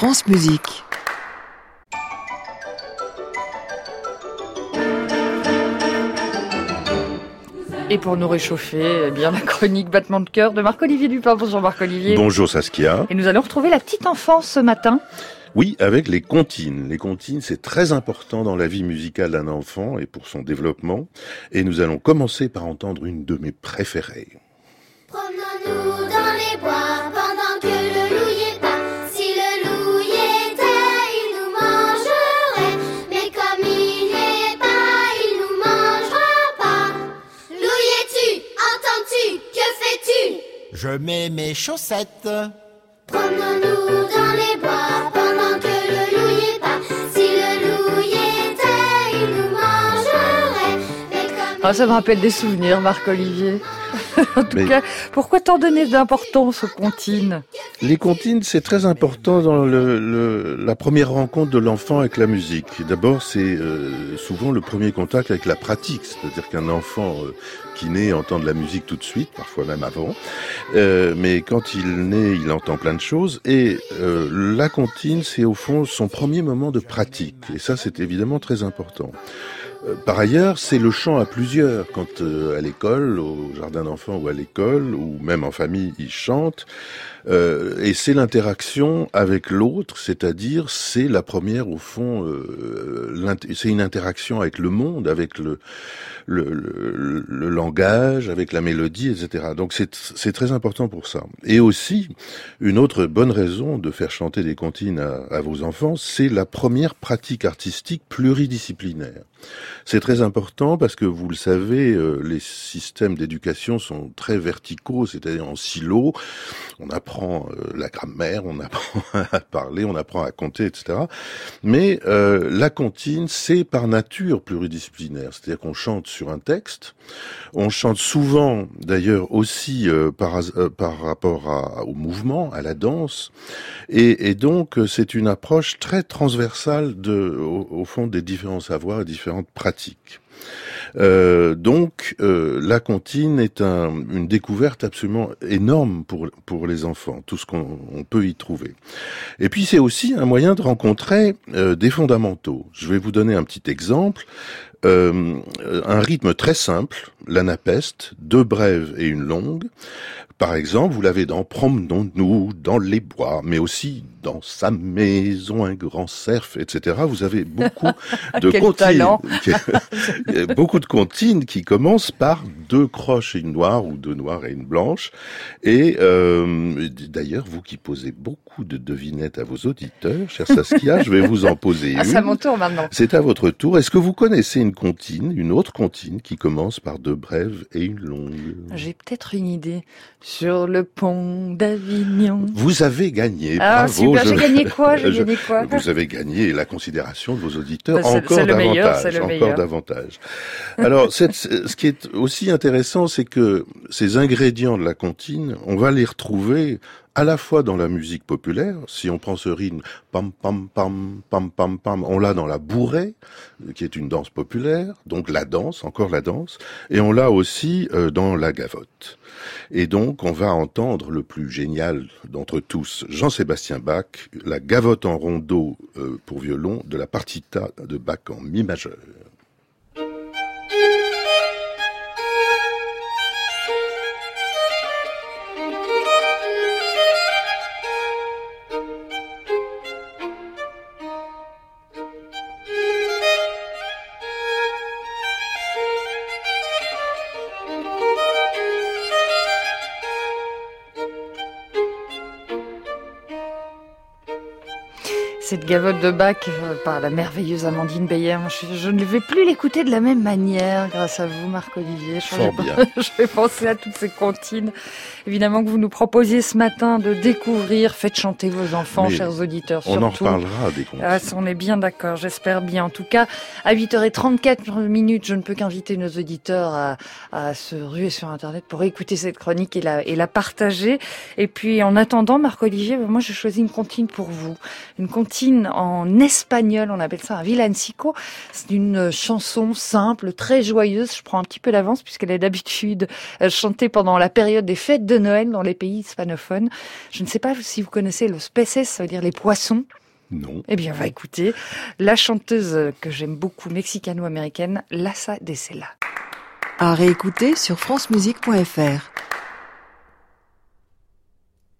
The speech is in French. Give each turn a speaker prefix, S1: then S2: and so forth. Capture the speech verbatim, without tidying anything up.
S1: France Musique.
S2: Et pour nous réchauffer, eh bien la chronique Battement de cœur de Marc-Olivier Dupin. Bonjour Marc-Olivier.
S3: Bonjour Saskia.
S2: Et nous allons retrouver la petite enfance ce matin.
S3: Oui, avec les comptines. Les comptines, c'est très important dans la vie musicale d'un enfant et pour son développement. Et nous allons commencer par entendre une de mes préférées.
S4: Promenons-nous dans les bois pendant que le loup y est pas. Si le loup y était, il nous mangerait. Mais comme il n'y est pas, il nous mangera pas. Loup y es-tu? Entends-tu? Que fais-tu?
S5: Je mets mes chaussettes.
S4: Promenons-nous dans les bois pendant que le loup y est pas. Si le loup y était, il nous mangerait. Mais comme
S2: Ah, ça me rappelle des souvenirs, Marc-Olivier. En tout
S3: Mais-
S2: cas, pourquoi tant donner d'importance aux comptines?
S3: Les comptines, c'est très important dans le, le- la première rencontre de l'enfant avec la musique. D'abord, c'est euh, souvent le premier contact avec la pratique, c'est-à-dire qu'un enfant euh, qui naît entend de la musique tout de suite, parfois même avant. Euh, mais quand il naît, il entend plein de choses. Et euh, la comptine, c'est au fond son premier moment de pratique. Et ça, c'est évidemment très important. Euh, Par ailleurs, c'est le chant à plusieurs. Quand euh, à l'école, au jardin d'enfants ou à l'école, ou même en famille, ils chantent. Euh, et c'est l'interaction avec l'autre, c'est-à-dire c'est la première au fond, euh, l'int- c'est une interaction avec le monde, avec le, le, le, le langage, avec la mélodie, et cetera. Donc c'est c'est très important pour ça. Et aussi, une autre bonne raison de faire chanter des comptines à, à vos enfants, c'est la première pratique artistique pluridisciplinaire. C'est très important parce que vous le savez, euh, les systèmes d'éducation sont très verticaux, c'est-à-dire en silo. On apprend euh, la grammaire, on apprend à parler, on apprend à compter, et cetera. Mais euh, la comptine, c'est par nature pluridisciplinaire. C'est-à-dire qu'on chante sur un texte. On chante souvent, d'ailleurs, aussi euh, par, euh, par rapport à, au mouvement, à la danse. Et, et donc, euh, c'est une approche très transversale de, au, au fond des différents savoirs et différentes pratiques. Euh, donc, euh, la comptine est un, une découverte absolument énorme pour pour les enfants, tout ce qu'on on peut y trouver. Et puis, c'est aussi un moyen de rencontrer euh, des fondamentaux. Je vais vous donner un petit exemple. Euh, un rythme très simple, l'anapeste, deux brèves et une longue. Par exemple, vous l'avez dans Promenons-nous dans les bois, mais aussi dans sa maison, un grand cerf, et cetera. Vous avez beaucoup de
S2: Quel
S3: comptines,
S2: talent.
S3: beaucoup de comptines qui commencent par deux croches et une noire ou deux noires et une blanche. Et euh, d'ailleurs, vous qui posez beaucoup de devinettes à vos auditeurs, chère Saskia, je vais vous en poser
S2: Ah,
S3: une.
S2: c'est à mon tour maintenant.
S3: C'est à votre tour. Est-ce que vous connaissez une comptine, une autre comptine qui commence par deux brèves et une longue?
S2: J'ai peut-être une idée. Sur le pont d'Avignon.
S3: Vous avez gagné.
S2: Ah,
S3: Bravo.
S2: super.
S3: je-
S2: J'ai gagné quoi? J'ai
S3: je-
S2: gagné quoi?
S3: Vous avez gagné la considération de vos auditeurs.
S2: Bah, c'est-
S3: encore
S2: c'est le
S3: davantage.
S2: meilleur, c'est le
S3: encore
S2: meilleur.
S3: davantage. Alors, cette- ce qui est aussi intéressant, c'est que ces ingrédients de la comptine, on va les retrouver à la fois dans la musique populaire. Si on prend ce rythme, pam pam pam pam pam pam, on l'a dans la bourrée, qui est une danse populaire, donc la danse, encore la danse, et on l'a aussi euh, dans la gavotte. Et donc, on va entendre le plus génial d'entre tous, Jean-Sébastien Bach, la gavotte en rondeau euh, pour violon de la partita de Bach en mi majeur.
S2: Cette gavotte de Bach euh, par la merveilleuse Amandine Beyer. Je, je ne vais plus l'écouter de la même manière grâce à vous, Marc-Olivier. Je
S3: Fort
S2: vais-
S3: bien.
S2: Je vais penser à toutes ces comptines, évidemment, que vous nous proposiez ce matin de découvrir. Faites chanter vos enfants,
S3: Mais
S2: chers auditeurs,
S3: On en
S2: surtout.
S3: reparlera des comptines.
S2: Ah, ça, on est bien d'accord, j'espère bien. En tout cas, à huit heures trente-quatre minutes, je ne peux qu'inviter nos auditeurs à, à se ruer sur Internet pour écouter cette chronique et la, et la partager. Et puis, en attendant, Marc-Olivier, moi, j'ai choisi une comptine pour vous. Une comptine latine en espagnol. On appelle ça un villancico. C'est une chanson simple, très joyeuse. Je prends un petit peu d'avance puisqu'elle est d'habitude chantée pendant la période des fêtes de Noël dans les pays hispanophones. Je ne sais pas si vous connaissez los peces, ça veut dire les poissons.
S3: Non.
S2: Eh bien, on va écouter la chanteuse que j'aime beaucoup, mexicano-américaine, Lassa de Sela.
S1: À réécouter sur francemusique point f r.